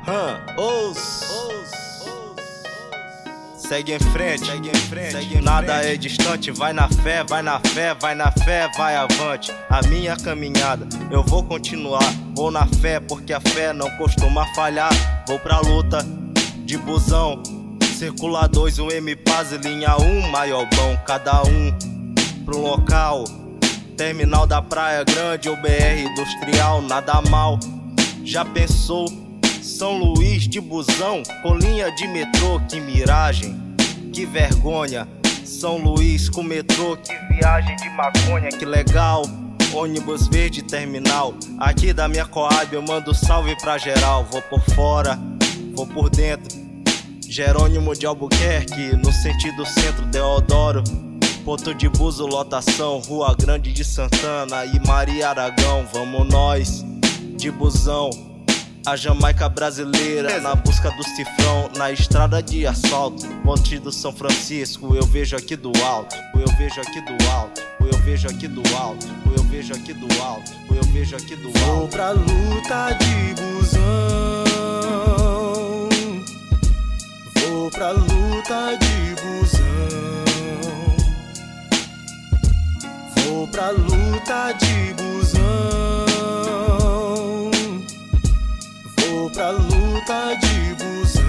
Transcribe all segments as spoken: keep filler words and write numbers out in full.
Hum, os, segue em frente, segue em frente, segue em nada frente. É distante, vai na fé, vai na fé, vai na fé, vai avante. A minha caminhada, eu vou continuar, vou na fé, porque a fé não costuma falhar. Vou pra luta de busão, circula dois, o M Paz e linha um, maiobão, cada um pro local. Terminal da Praia Grande ou B R Industrial, nada mal. Já pensou? São Luís de busão, com linha de metrô, que miragem, que vergonha. São Luís com metrô, que viagem de maconha, que legal. Ônibus verde terminal, aqui da minha Coab eu mando salve pra geral. Vou por fora, vou por dentro, Jerônimo de Albuquerque, no sentido centro, Deodoro. Porto de Buzo, lotação, Rua Grande de Santana e Maria Aragão. Vamos nós, de busão, a Jamaica brasileira, na busca do cifrão, na estrada de asfalto. Ponte do São Francisco, eu vejo aqui do alto, eu vejo aqui do alto, eu vejo aqui do alto, eu vejo aqui do alto, eu vejo aqui do alto. Vou pra luta de busão, vou pra luta de busão, vou pra luta de busão, vou pra luta de busão.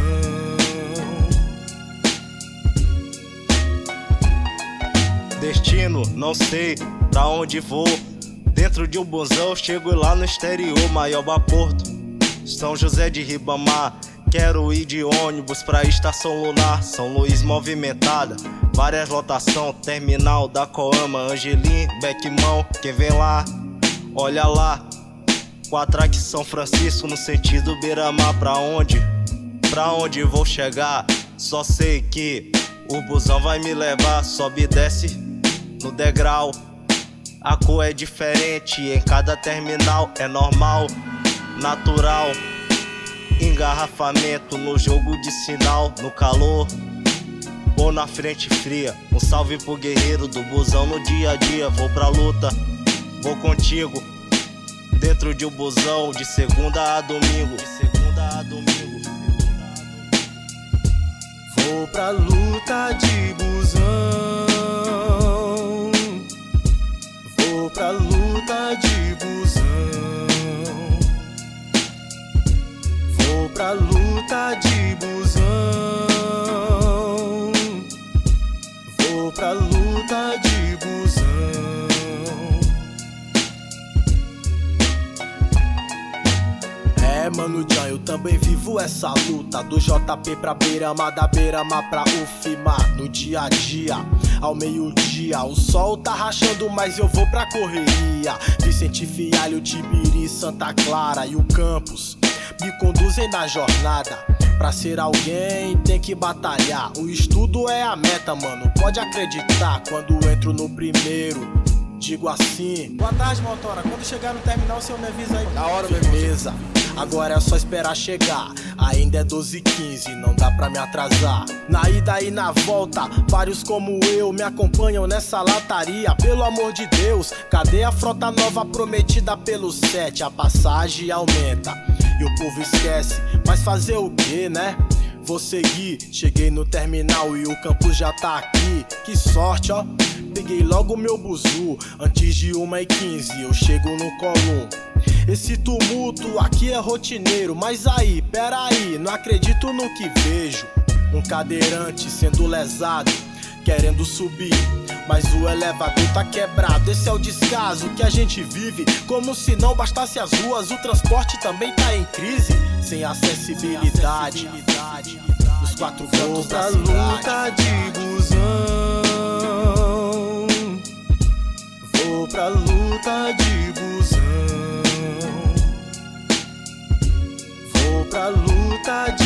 Destino, não sei pra onde vou. Dentro de um busão, chego lá no exterior, Maioba Porto, São José de Ribamar. Quero ir de ônibus pra Estação Lunar, São Luís movimentada, várias lotação, terminal da Coama, Angelim, Beckmão. Quem vem lá, olha lá, Quatraque São Francisco, no sentido Beira-Mar. Pra onde? Pra onde vou chegar? Só sei que o busão vai me levar, sobe e desce no degrau. A cor é diferente em cada terminal, é normal, natural. Engarrafamento no jogo de sinal, no calor ou na frente fria. Um salve pro guerreiro do busão no dia a dia. Vou pra luta, vou contigo, dentro de um busão, de segunda a domingo, de segunda a domingo. Vou pra luta de busão, vou pra luta de busão, vou pra luta de busão, vou pra luta de busão. É, mano, Jan, eu também vivo essa luta, do J P pra Beira-Mar, da Beira-Mar pra Ufimar. No dia a dia, ao meio-dia, o sol tá rachando, mas eu vou pra correria. Vicente Fialho, Tibiri, Santa Clara e o campus me conduzem na jornada. Pra ser alguém tem que batalhar, o estudo é a meta, mano, pode acreditar. Quando entro no primeiro, digo assim: boa tarde, motora, quando chegar no terminal você me avisa aí. Na hora, firmeza, agora é só esperar chegar. Ainda é doze e quinze, não dá pra me atrasar. Na ida e na volta, vários como eu me acompanham nessa lataria. Pelo amor de Deus, cadê a frota nova prometida pelo sete? A passagem aumenta e o povo esquece, mas fazer o que, né? Vou seguir, cheguei no terminal e o campus já tá aqui. Que sorte, ó, peguei logo meu buzu. Antes de uma e quinze eu chego no Colum. Esse tumulto aqui é rotineiro, mas aí, peraí, não acredito no que vejo. Um cadeirante sendo lesado, querendo subir, mas o elevador tá quebrado. Esse é o descaso que a gente vive, como se não bastasse as ruas, o transporte também tá em crise. Sem acessibilidade, os quatro cantos da cidade. Luta de busão, vou pra luta de busão, vou pra luta de